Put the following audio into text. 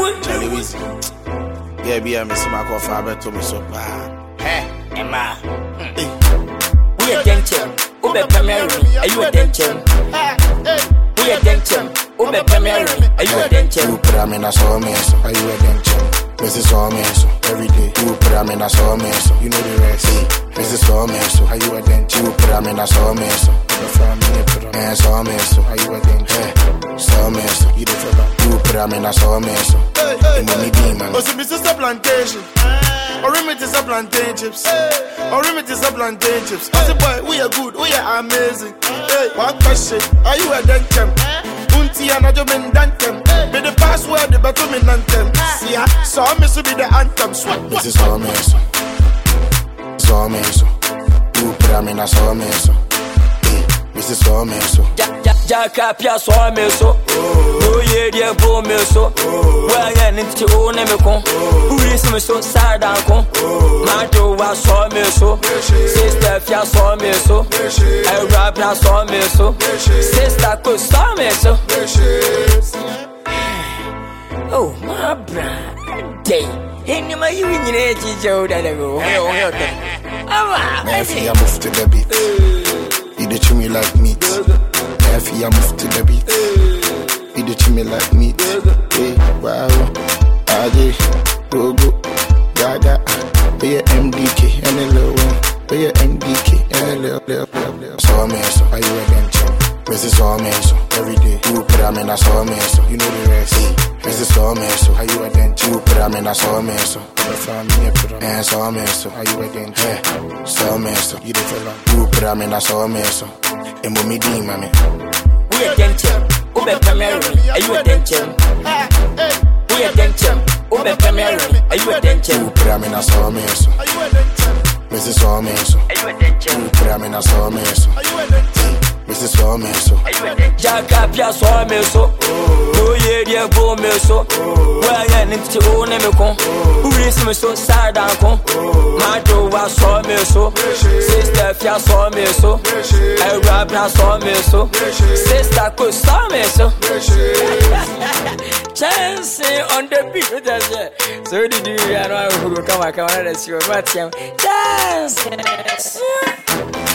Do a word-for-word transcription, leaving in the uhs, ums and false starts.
Charlie Weezy. Yeah, be a missing my coffee. I bet to me so bad. Hey, Emma. We are dancing. Ube Premier. Are you a dancing? We are dancing. Ube Premier. Are you a dancing? You put them in a saw me, so are you a dancing? Missus Sawmill, every day. You put them in a sawmill, so you know the rest. Missus Sawmill, so are you a dent? You put them in a sawmill, so the family put them in a sawmill, so are you a dent? Sawmill, so you the fella. You put them in a sawmill, so the money demon. Oh, so Missus a plantation. Or remit is a plantain chips. Or remit is a plantain chips. I say, boy, we are good, we are amazing. Hey, one question, are you a dent? Unti and a jomin dantem. Be the password, the batumin dantem. See ya, saw me to be the anthem. Missus Sawmill, so Sawmill, so you put them in a sawmill, so Missus Sawmill, so Jacapia Sawmill, so oh yeah, dear Bo Mill, so well, yeah, into own Emicon. Who is me so sad, uncle? Mato was Sawmill, so Sister Fia Sawmill, so I rap now Sawmill, so Sister could Sawmill, so oh, my brother, day. Any my you in your age, Joe, that I go. If you move to the beat, you do to me like meat. If you move to the beat, you do to me like meat. Hey, wow, Adi, go go, Gaga, be a M D K and a little one, be a M D K and a little, little, little. Sawmill, so are you again, champ? Missus Sawmill, so every day. You put them in a sawmill, so you know the rest. Missus Sawmill, so are you again? You put them in a sawmill, so the family put them in a sawmill, so are you again? Hey, sawmill, so you the fella. You put them in a sawmill, so and what me do, mommy? We are dancing. Ube Premier. Are you a dancing? We are dancing. Ube Premier. Are you a dancing? You put them in a sawmill, so Are you a dancing? Missus Sawmill, so Are you a dancing? you put them in a sawmill, so Are you a dancing? Missus Sawmill, so Jacapia Sawmill, so oh yeah, dear Bo Mill, so well, yeah, into own Emicon. Who is me so sad, uncle? Mato was Sawmill, so Sister Fia Sawmill, so I rap now Sawmill, so Sister could Sawmill, so Chance on the beat, that's it. So did you, I know who come, I come on, that's your Chance.